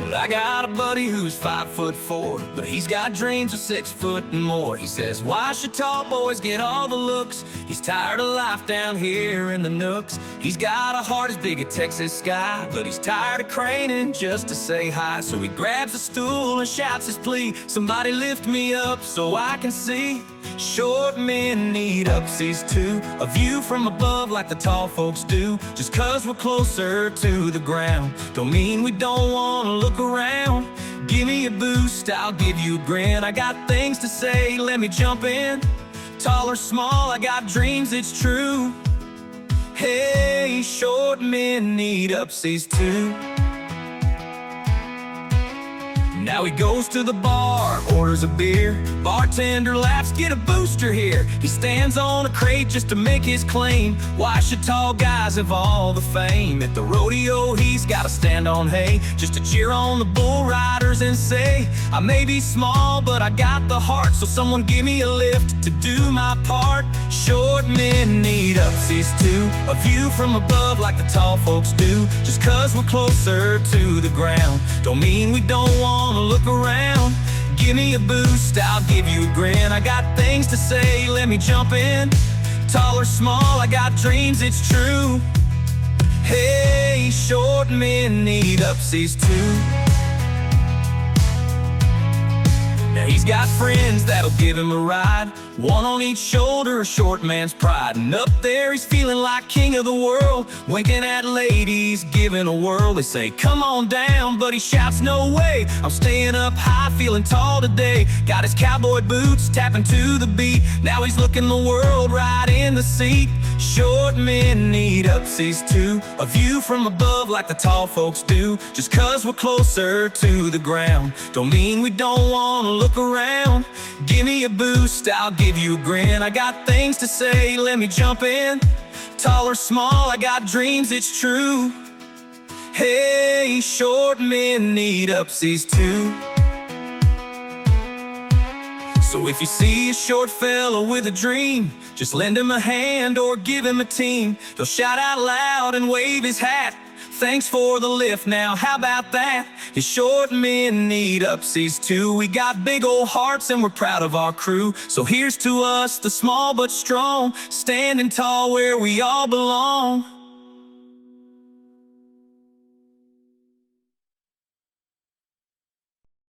But I got a buddy who's 5'4", but he's got dreams of 6 foot and more. He says, why should tall boys get all the looks? He's tired of life down here in the nooks. He's got a heart as big as Texas sky, but he's tired of craning just to say hi. So he grabs a stool and shouts his plea, somebody lift me up so I can see. Short men need upseas too, a view from above like the tall folks do. Just cause we're closer to the ground don't mean we don't wanna look around. Give me a boost, I'll give you a grin. I got things to say, let me jump in. Tall or small, I got dreams, it's true. Hey, short men need upseas too. Now he goes to the bar, orders a beer. Bartender laughs, get a booster here. He stands on a crate just to make his claim. Why should tall guys have all the fame? At the rodeo he's gotta stand on hay, just to cheer on the bull riders and say, I may be small but I got the heart, so someone give me a lift to do my part. Short men need upseas too, a view from above like the tall folks do. Just cause we're closer to the ground don't mean we don't wanna look around. Give me a boost, I'll give you a grin. I got things to say, let me jump in. Tall or small, I got dreams, it's true. Hey, short men need upseas too. Now he's got friends that'll give him a ride, one on each shoulder, a short man's pride. And up there he's feeling like king of the world, winking at ladies, giving a whirl. They say, come on down, but he shouts, no way, I'm staying up high, feeling tall today. Got his cowboy boots, tapping to the beat. Now he's looking the world right in the seat. Short men need upseas too, a view from above like the tall folks do. Just cause we're closer to the ground don't mean we don't wanna look around. Give me a boost, I'll give you a grin. I got things to say, let me jump in. Tall or small, I got dreams, it's true. Hey, short men need upseas too. So if you see a short fella with a dream, just lend him a hand or give him a team. He'll shout out loud and wave his hat, thanks for the lift, now how about that? His short men need upseas too. We got big old hearts and we're proud of our crew. So here's to us, the small but strong, standing tall where we all belong.